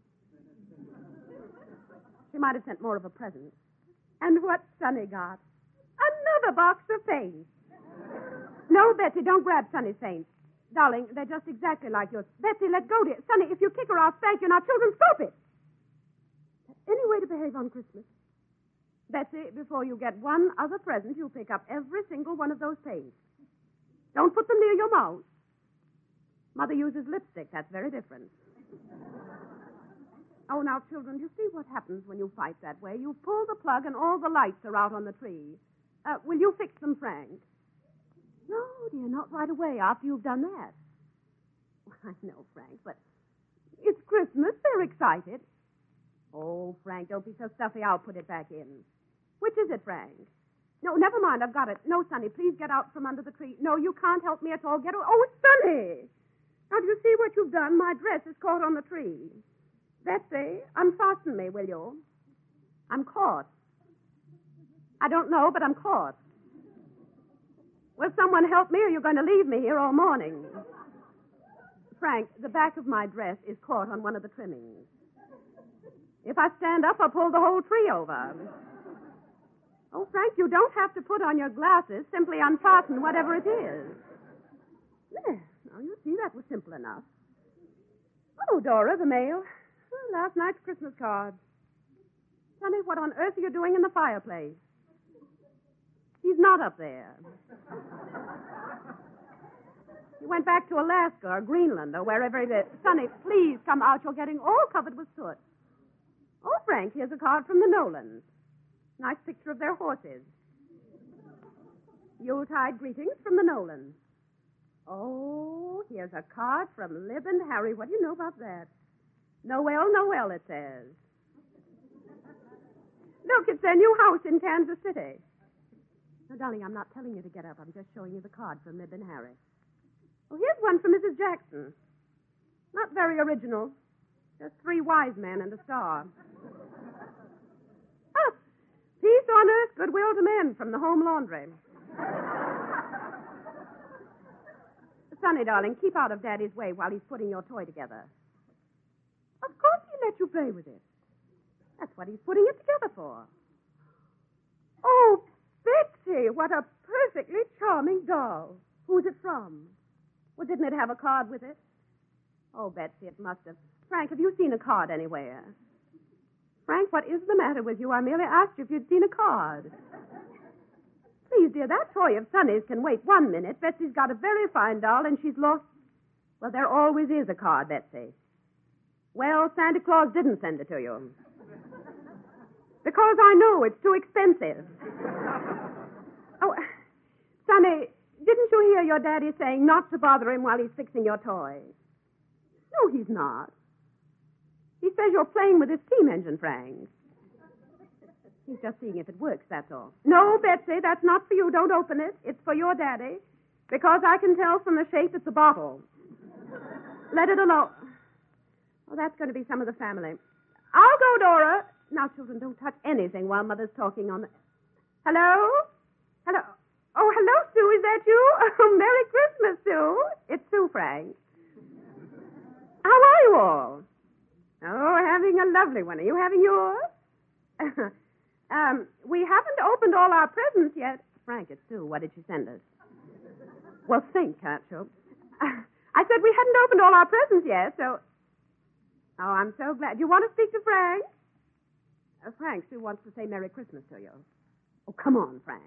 She might have sent more of a present. And what Sonny got? Another box of paint. No, Betsy, don't grab Sonny's paint. Darling, they're just exactly like yours. Betsy, let go, dear. Sonny, if you kick her, I'll spank you, and our children stop it. Any way to behave on Christmas? Betsy, before you get one other present, you pick up every single one of those paints. Don't put them near your mouth. Mother uses lipstick. That's very different. Oh, now, children, you see what happens when you fight that way? You pull the plug and all the lights are out on the tree. Will you fix them, Frank? No, dear, not right away after you've done that. I know, Frank, but it's Christmas. They're excited. Oh, Frank, don't be so stuffy. I'll put it back in. Which is it, Frank? No, never mind. I've got it. No, Sonny, please get out from under the tree. No, you can't help me at all. Get out. Oh, Sonny! Now, do you see what you've done? My dress is caught on the tree. Betsy, unfasten me, will you? I'm caught. I don't know, but I'm caught. Will someone help me, or you're going to leave me here all morning? Frank, the back of my dress is caught on one of the trimmings. If I stand up, I'll pull the whole tree over. Oh, Frank, you don't have to put on your glasses. Simply unfasten whatever it is. There. Now, you see, that was simple enough. Oh, Dora, the mail. Oh, last night's Christmas card. Sonny, what on earth are you doing in the fireplace? He's not up there. He went back to Alaska or Greenland or wherever it is. Sonny, please come out. You're getting all covered with soot. Oh, Frank, here's a card from the Nolans. Nice picture of their horses. Yuletide greetings from the Nolans. Oh, here's a card from Lib and Harry. What do you know about that? Noel, Noel, it says. Look, it's their new house in Kansas City. Now, darling, I'm not telling you to get up. I'm just showing you the card from Lib and Harry. Oh, here's one from Mrs. Jackson. Not very original. Just 3 wise men and a star. Ah, peace on earth, goodwill to men from the home laundry. Sonny, darling, keep out of Daddy's way while he's putting your toy together. Of course he let you play with it. That's what he's putting it together for. Oh, Betsy, what a perfectly charming doll. Who's it from? Well, didn't it have a card with it? Oh, Betsy, it must have. Frank, have you seen a card anywhere? Frank, what is the matter with you? I merely asked you if you'd seen a card. Please, dear, that toy of Sonny's can wait 1 minute. Betsy's got a very fine doll, and she's lost... Well, there always is a card, Betsy. Well, Santa Claus didn't send it to you. Because I know it's too expensive. Oh, Sonny, didn't you hear your daddy saying not to bother him while he's fixing your toy? No, he's not. He says you're playing with his steam engine, Frank. He's just seeing if it works, that's all. No, Betsy, that's not for you. Don't open it. It's for your daddy. Because I can tell from the shape it's a bottle. Let it alone. Oh, that's going to be some of the family. I'll go, Dora. Now, children, don't touch anything while Mother's talking on the... Hello? Hello? Oh, hello, Sue. Is that you? Oh, Merry Christmas, Sue. It's Sue, Frank. How are you all? Oh, having a lovely one. Are you having yours? We haven't opened all our presents yet. Frank, it's Sue. What did she send us? Well, think, can't you? I said we hadn't opened all our presents yet, so... Oh, I'm so glad. You want to speak to Frank? Frank, Sue wants to say Merry Christmas to you. Oh, come on, Frank.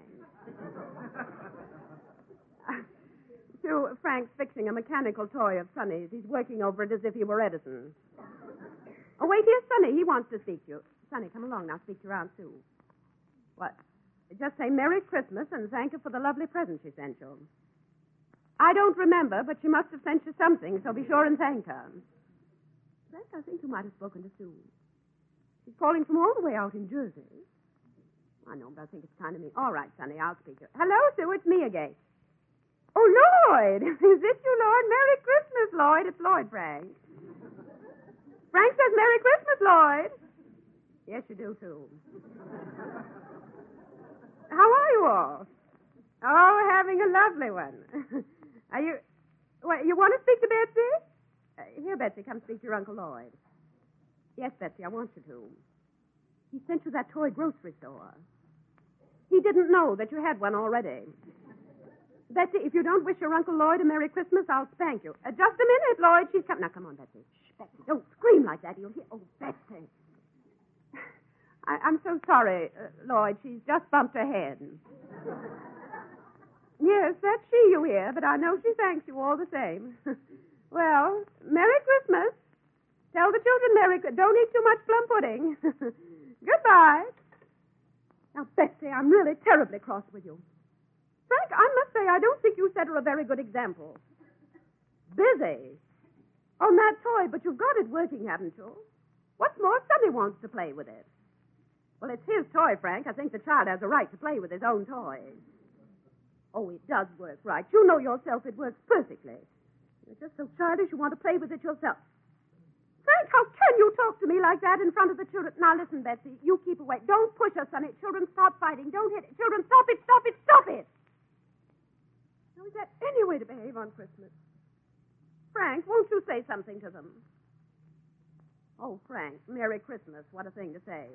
Sue, Frank's fixing a mechanical toy of Sonny's. He's working over it as if he were Edison. Oh, wait, here's Sonny. He wants to speak to you. Sonny, come along now. Speak to your Aunt Sue. What? Just say Merry Christmas and thank her for the lovely present she sent you. I don't remember, but she must have sent you something, so be sure and thank her. Frank, I think you might have spoken to Sue. She's calling from all the way out in Jersey. I know, but I think it's kind of mean. All right, Sonny, I'll speak to her. Hello, Sue, it's me again. Oh, Lloyd! Is this you, Lloyd? Merry Christmas, Lloyd. It's Lloyd, Frank. Frank says Merry Christmas, Lloyd. Yes, you do, too. How are you all? Oh, having a lovely one. Are you... Well, you want to speak to Betsy? Here, Betsy, come speak to your Uncle Lloyd. Yes, Betsy, I want you to. He sent you that toy grocery store. He didn't know that you had one already. Betsy, if you don't wish your Uncle Lloyd a Merry Christmas, I'll spank you. Just a minute, Lloyd. She's coming. Now, come on, Betsy. Shh, Betsy, don't scream like that. You'll hear... Oh, Betsy. I'm so sorry, Lloyd. She's just bumped her head. Yes, that's she you hear, but I know she thanks you all the same. Well, Merry Christmas. Tell the children Merry Christmas. Don't eat too much plum pudding. Goodbye. Now, Betsy, I'm really terribly cross with you. Frank, I must say I don't think you set her a very good example. Busy. On that toy, but you've got it working, haven't you? What's more, Sonny wants to play with it. Well, it's his toy, Frank. I think the child has a right to play with his own toy. Oh, it does work right. You know yourself it works perfectly. You're just so childish you want to play with it yourself. Frank, how can you talk to me like that in front of the children? Now, listen, Betsy. You keep away. Don't push us, Sonny. Children, stop fighting. Don't hit it. Children, stop it, stop it, stop it. Now, is that any way to behave on Christmas? Frank, won't you say something to them? Oh, Frank, Merry Christmas. What a thing to say.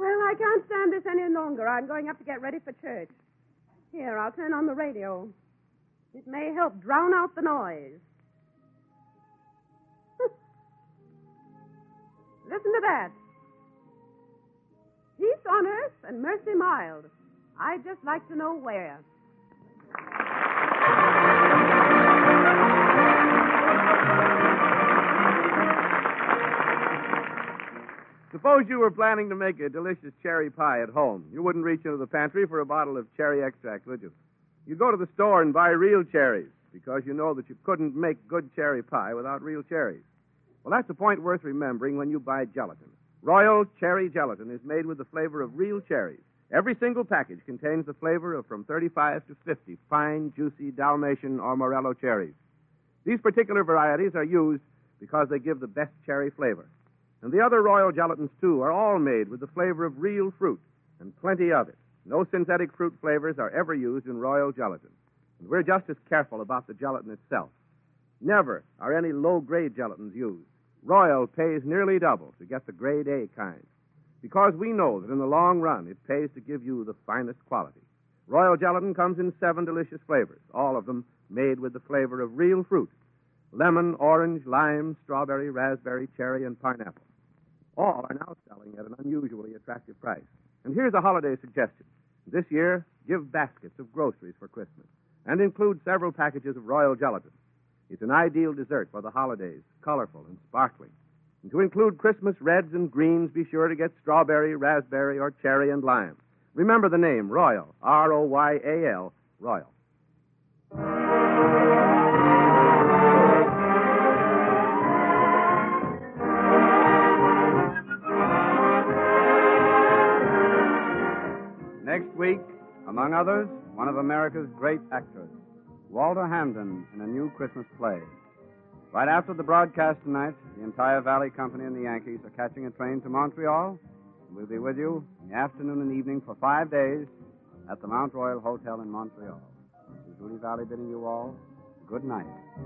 Well, I can't stand this any longer. I'm going up to get ready for church. Here, I'll turn on the radio. It may help drown out the noise. Listen to that. Peace on earth and mercy mild. I'd just like to know where. Suppose you were planning to make a delicious cherry pie at home. You wouldn't reach into the pantry for a bottle of cherry extract, would you? You'd go to the store and buy real cherries because you know that you couldn't make good cherry pie without real cherries. Well, that's a point worth remembering when you buy gelatin. Royal Cherry Gelatin is made with the flavor of real cherries. Every single package contains the flavor of from 35 to 50 fine, juicy Dalmatian or Morello cherries. These particular varieties are used because they give the best cherry flavor. And the other Royal Gelatins, too, are all made with the flavor of real fruit, and plenty of it. No synthetic fruit flavors are ever used in Royal Gelatin. And we're just as careful about the gelatin itself. Never are any low-grade gelatins used. Royal pays nearly double to get the grade A kind, because we know that in the long run it pays to give you the finest quality. Royal Gelatin comes in 7 delicious flavors, all of them made with the flavor of real fruit: lemon, orange, lime, strawberry, raspberry, cherry, and pineapple. All are now selling at an unusually attractive price. And here's a holiday suggestion. This year, give baskets of groceries for Christmas and include several packages of Royal Gelatin. It's an ideal dessert for the holidays, colorful and sparkling. And to include Christmas reds and greens, be sure to get strawberry, raspberry, or cherry and lime. Remember the name, Royal, R-O-Y-A-L, Royal. Next week, among others, one of America's great actors, Walter Hamden, in a new Christmas play. Right after the broadcast tonight, the entire Valley Company and the Yankees are catching a train to Montreal. We'll be with you in the afternoon and evening for 5 days at the Mount Royal Hotel in Montreal. This is Rudy Valley bidding you all good night.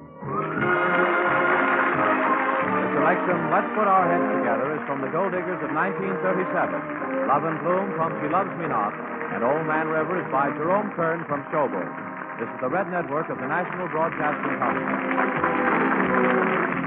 The selection, Let's Put Our Heads Together, is from the Gold Diggers of 1937. Love and Bloom from She Loves Me Not, and Old Man River is by Jerome Kern from Showboat. This is the Red Network of the National Broadcasting Company.